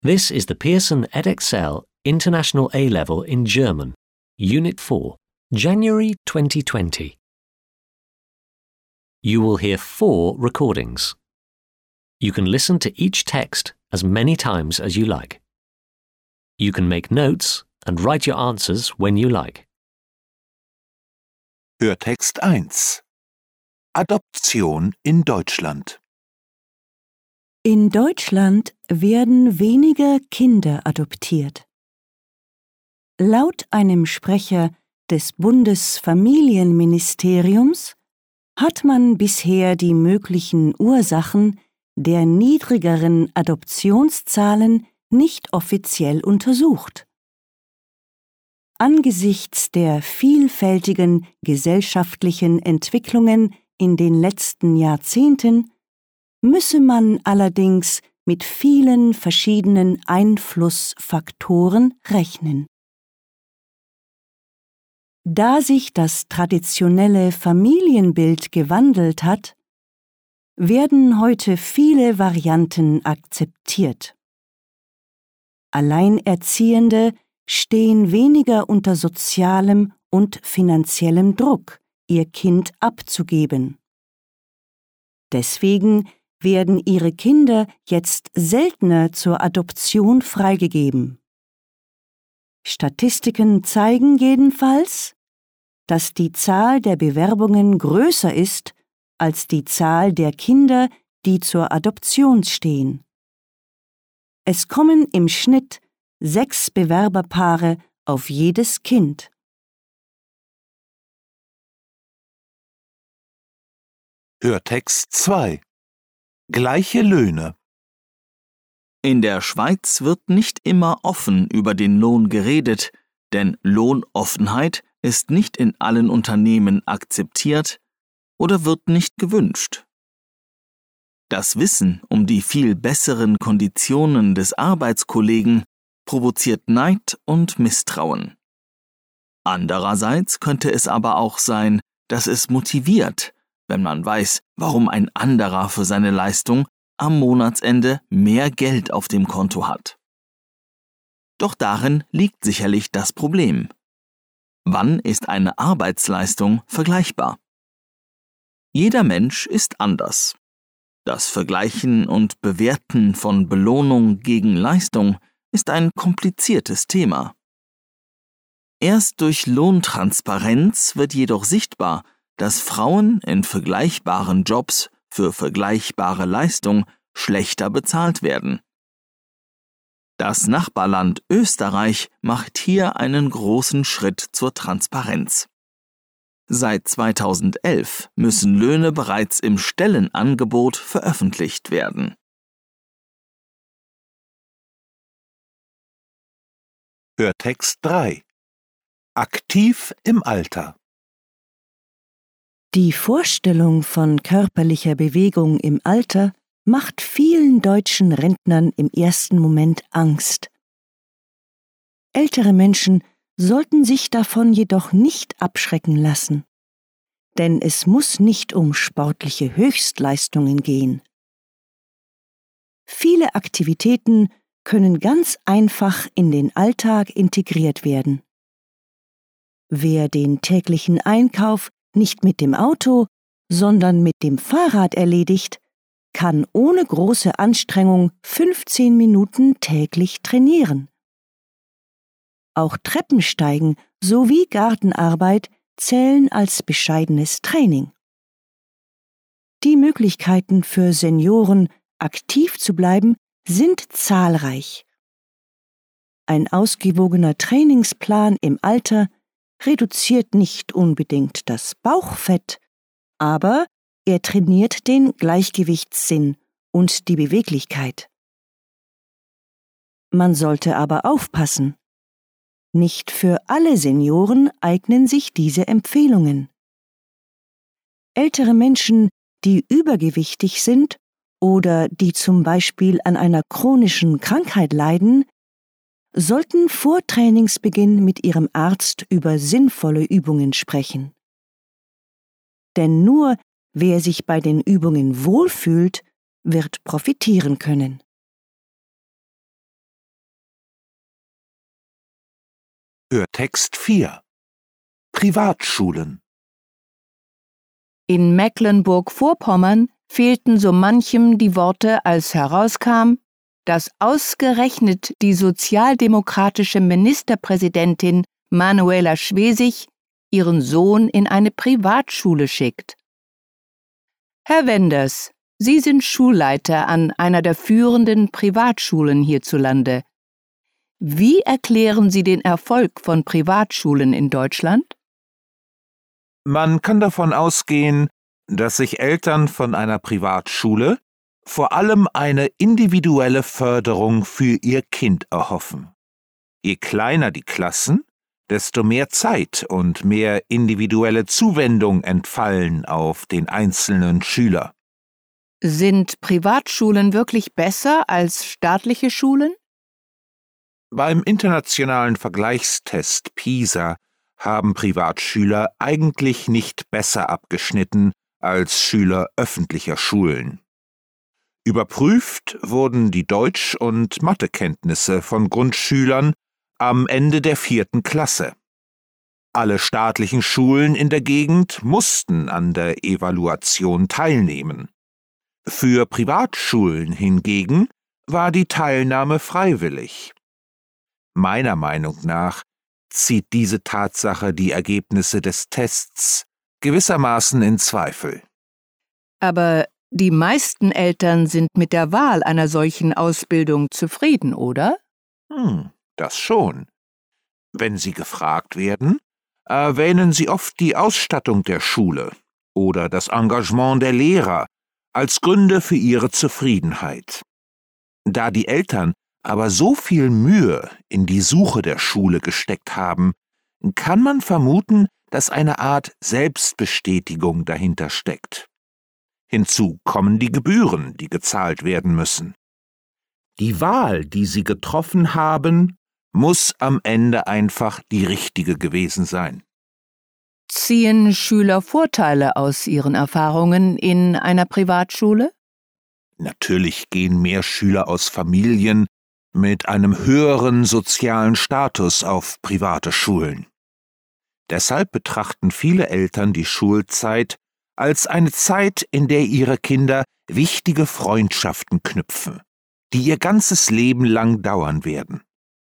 This is the Pearson Edexcel International A-Level in German, Unit 4, January 2020. You will hear 4 recordings. You can listen to each text as many times as you like. You can make notes and write your answers when you like. Hörtext 1. Adoption in Deutschland. In Deutschland werden weniger Kinder adoptiert. Laut einem Sprecher des Bundesfamilienministeriums hat man bisher die möglichen Ursachen der niedrigeren Adoptionszahlen nicht offiziell untersucht. Angesichts der vielfältigen gesellschaftlichen Entwicklungen in den letzten Jahrzehnten müsse man allerdings mit vielen verschiedenen Einflussfaktoren rechnen. Da sich das traditionelle Familienbild gewandelt hat, werden heute viele Varianten akzeptiert. Alleinerziehende stehen weniger unter sozialem und finanziellem Druck, ihr Kind abzugeben. Deswegen werden ihre Kinder jetzt seltener zur Adoption freigegeben. Statistiken zeigen jedenfalls, dass die Zahl der Bewerbungen größer ist als die Zahl der Kinder, die zur Adoption stehen. Es kommen im Schnitt 6 Bewerberpaare auf jedes Kind. Hörtext 2. Gleiche Löhne. In der Schweiz wird nicht immer offen über den Lohn geredet, denn Lohnoffenheit ist nicht in allen Unternehmen akzeptiert oder wird nicht gewünscht. Das Wissen um die viel besseren Konditionen des Arbeitskollegen provoziert Neid und Misstrauen. Andererseits könnte es aber auch sein, dass es motiviert, wenn man weiß, warum ein anderer für seine Leistung am Monatsende mehr Geld auf dem Konto hat. Doch darin liegt sicherlich das Problem. Wann ist eine Arbeitsleistung vergleichbar? Jeder Mensch ist anders. Das Vergleichen und Bewerten von Belohnung gegen Leistung ist ein kompliziertes Thema. Erst durch Lohntransparenz wird jedoch sichtbar, dass Frauen in vergleichbaren Jobs für vergleichbare Leistung schlechter bezahlt werden. Das Nachbarland Österreich macht hier einen großen Schritt zur Transparenz. Seit 2011 müssen Löhne bereits im Stellenangebot veröffentlicht werden. Hörtext 3. Aktiv im Alter. Die Vorstellung von körperlicher Bewegung im Alter macht vielen deutschen Rentnern im ersten Moment Angst. Ältere Menschen sollten sich davon jedoch nicht abschrecken lassen, denn es muss nicht um sportliche Höchstleistungen gehen. Viele Aktivitäten können ganz einfach in den Alltag integriert werden. Wer den täglichen Einkauf nicht mit dem Auto, sondern mit dem Fahrrad erledigt, kann ohne große Anstrengung 15 Minuten täglich trainieren. Auch Treppensteigen sowie Gartenarbeit zählen als bescheidenes Training. Die Möglichkeiten für Senioren, aktiv zu bleiben, sind zahlreich. Ein ausgewogener Trainingsplan im Alter reduziert nicht unbedingt das Bauchfett, aber er trainiert den Gleichgewichtssinn und die Beweglichkeit. Man sollte aber aufpassen. Nicht für alle Senioren eignen sich diese Empfehlungen. Ältere Menschen, die übergewichtig sind oder die zum Beispiel an einer chronischen Krankheit leiden, sollten vor Trainingsbeginn mit ihrem Arzt über sinnvolle Übungen sprechen. Denn nur wer sich bei den Übungen wohlfühlt, wird profitieren können. Hörtext 4. Privatschulen. In Mecklenburg-Vorpommern fehlten so manchem die Worte, als herauskam, dass ausgerechnet die sozialdemokratische Ministerpräsidentin Manuela Schwesig ihren Sohn in eine Privatschule schickt. Herr Wenders, Sie sind Schulleiter an einer der führenden Privatschulen hierzulande. Wie erklären Sie den Erfolg von Privatschulen in Deutschland? Man kann davon ausgehen, dass sich Eltern von einer Privatschule vor allem eine individuelle Förderung für ihr Kind erhoffen. Je kleiner die Klassen, desto mehr Zeit und mehr individuelle Zuwendung entfallen auf den einzelnen Schüler. Sind Privatschulen wirklich besser als staatliche Schulen? Beim internationalen Vergleichstest PISA haben Privatschüler eigentlich nicht besser abgeschnitten als Schüler öffentlicher Schulen. Überprüft wurden die Deutsch- und Mathekenntnisse von Grundschülern am Ende der 4. Klasse. Alle staatlichen Schulen in der Gegend mussten an der Evaluation teilnehmen. Für Privatschulen hingegen war die Teilnahme freiwillig. Meiner Meinung nach zieht diese Tatsache die Ergebnisse des Tests gewissermaßen in Zweifel. Aber die meisten Eltern sind mit der Wahl einer solchen Ausbildung zufrieden, oder? Das schon. Wenn sie gefragt werden, erwähnen sie oft die Ausstattung der Schule oder das Engagement der Lehrer als Gründe für ihre Zufriedenheit. Da die Eltern aber so viel Mühe in die Suche der Schule gesteckt haben, kann man vermuten, dass eine Art Selbstbestätigung dahinter steckt. Hinzu kommen die Gebühren, die gezahlt werden müssen. Die Wahl, die sie getroffen haben, muss am Ende einfach die richtige gewesen sein. Ziehen Schüler Vorteile aus ihren Erfahrungen in einer Privatschule? Natürlich gehen mehr Schüler aus Familien mit einem höheren sozialen Status auf private Schulen. Deshalb betrachten viele Eltern die Schulzeit als eine Zeit, in der ihre Kinder wichtige Freundschaften knüpfen, die ihr ganzes Leben lang dauern werden.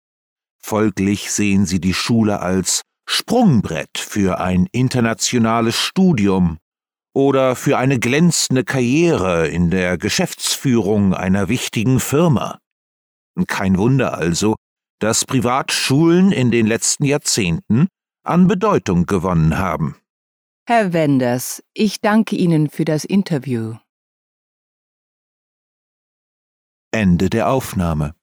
Folglich sehen sie die Schule als Sprungbrett für ein internationales Studium oder für eine glänzende Karriere in der Geschäftsführung einer wichtigen Firma. Kein Wunder also, dass Privatschulen in den letzten Jahrzehnten an Bedeutung gewonnen haben. Herr Wenders, ich danke Ihnen für das Interview. Ende der Aufnahme.